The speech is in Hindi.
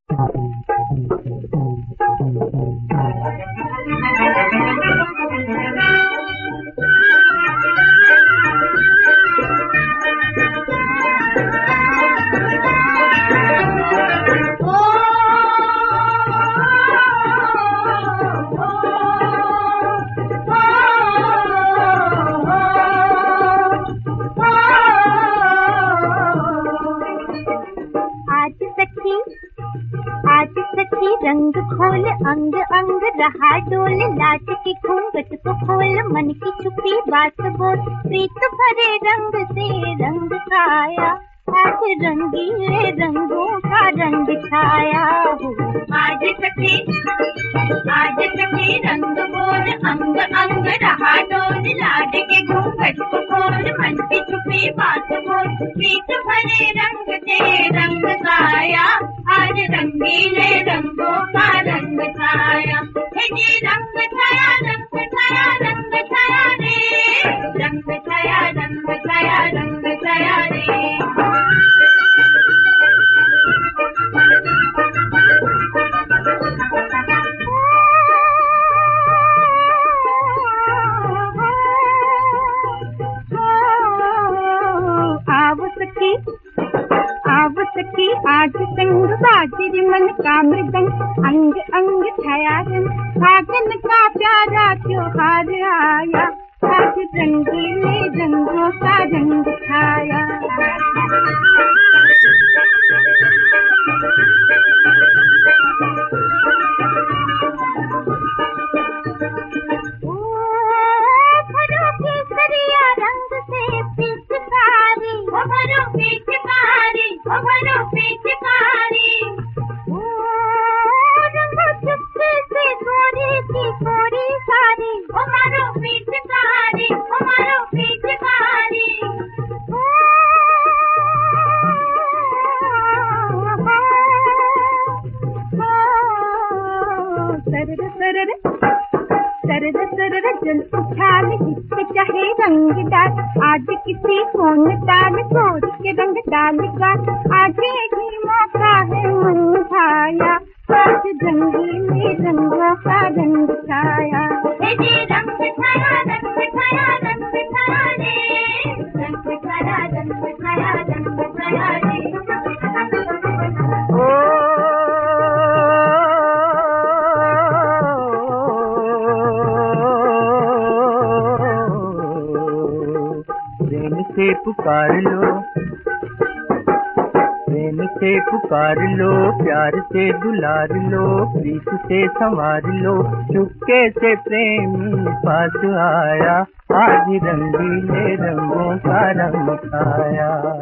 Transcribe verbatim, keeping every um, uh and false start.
आज सखी रंग खोल अंग अंग रहा डोल, लाज की घूंघट को खोल मन की छुपी बात बोल, प्रीत भरे रंग से रंग खाया, आज रंगीले रंगों का रंग छाया हो। आज सखी आज सखी रंग बोल अंग अंग रहा डोल, लाज की घूंघट को खोल मन की छुपी बात बोल, प्रीत भरे रंग से रंग खाया, आज रंगीले रंगों का रंग छाया। ये रंग छाया रंग छाया रंग छाया रे, रंग छाया रंग छाया रंग छाया रे। आव सखी आव सखी आज संग बाजी मन का मृदंग, अंग अंग छाया रंग, फागुन का प्यारा त्योहार आया, आज रंगीले रंगों का रंग छाया। ओ भरो केसरिया रंग से पिचकारी, ओ भरो पिचकारी, ओ भरो पिचकारी, ओ रंगो चुपके से गोरी की गोरी सारी, ओ मारो पिचकारी, ओ मारो पिचकारी, ओ सरर सरर सरर सरर जल उछाल जिसके चाहे रंग डाल, आज किसी को न डाल छोड़ के रंग डालेगा, आज ही मौका है मन छाया, आज रंगीले रंगों का रंग छाया। ये रंग छाया रंग छाया रंग छाया रे, रंग छाया रंग छाया रंग छाया रे। प्रेम से पुकार लो, प्रेम से पुकार लो, प्यार से दुलार लो, प्रीत से संवार लो, चुपके से प्रेम पास आया, आज रंगीले रंगों का रंग छाया।